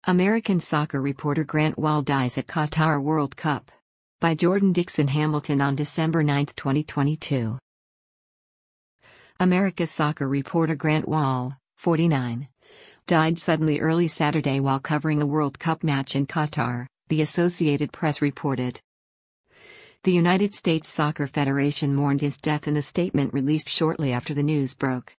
American soccer reporter Grant Wahl dies at Qatar World Cup. By Jordan Dixon Hamilton on December 9, 2022. America's soccer reporter Grant Wahl, 49, died suddenly early Saturday while covering a World Cup match in Qatar, the Associated Press reported. The United States Soccer Federation mourned his death in a statement released shortly after the news broke.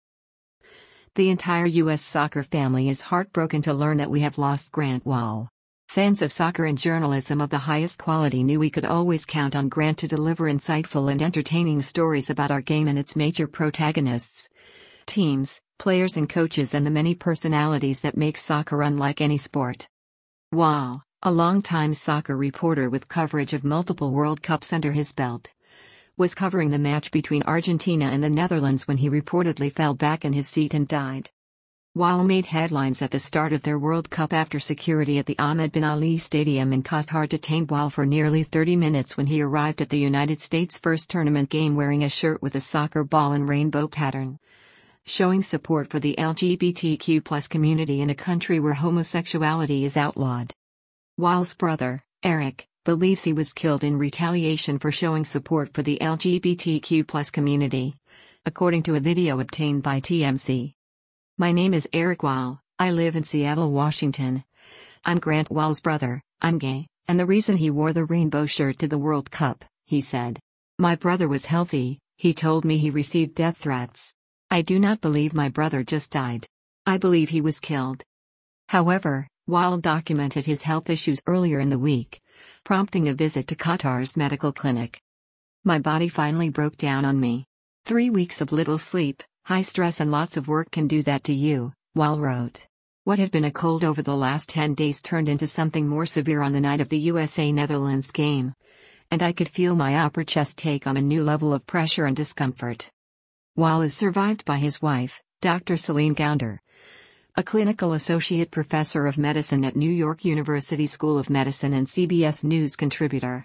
The entire U.S. soccer family is heartbroken to learn that we have lost Grant Wahl. Fans of soccer and journalism of the highest quality knew we could always count on Grant to deliver insightful and entertaining stories about our game and its major protagonists, teams, players and coaches, and the many personalities that make soccer unlike any sport. Wahl, a longtime soccer reporter with coverage of multiple World Cups under his belt, was covering the match between Argentina and the Netherlands when he reportedly fell back in his seat and died. Wahl made headlines at the start of their World Cup after security at the Ahmed bin Ali Stadium in Qatar detained Wahl for nearly 30 minutes when he arrived at the United States' first tournament game wearing a shirt with a soccer ball and rainbow pattern, showing support for the LGBTQ+ community in a country where homosexuality is outlawed. Wahl's brother, Eric, believes he was killed in retaliation for showing support for the LGBTQ+ community, according to a video obtained by TMZ. "My name is Eric Wahl, I live in Seattle, Washington. I'm Grant Wahl's brother, I'm gay, and the reason he wore the rainbow shirt to the World Cup," he said. "My brother was healthy, he told me he received death threats. I do not believe my brother just died. I believe he was killed." However, Wahl documented his health issues earlier in the week, prompting a visit to Qatar's medical clinic. "My body finally broke down on me. 3 weeks of little sleep, high stress and lots of work can do that to you," Wahl wrote. What had been a cold over the last 10 days turned into something more severe on the night of the USA-Netherlands game, and I could feel my upper chest take on a new level of pressure and discomfort. Wahl is survived by his wife, Dr. Celine Gounder, a clinical associate professor of medicine at New York University School of Medicine and CBS News contributor.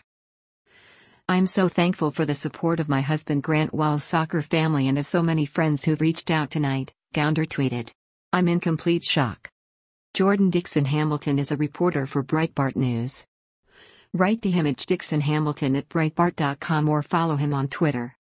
"I'm so thankful for the support of my husband Grant Wahl's soccer family and of so many friends who've reached out tonight," Gounder tweeted. "I'm in complete shock." Jordan Dixon Hamilton is a reporter for Breitbart News. Write the image Dixon Hamilton at Breitbart.com or follow him on Twitter.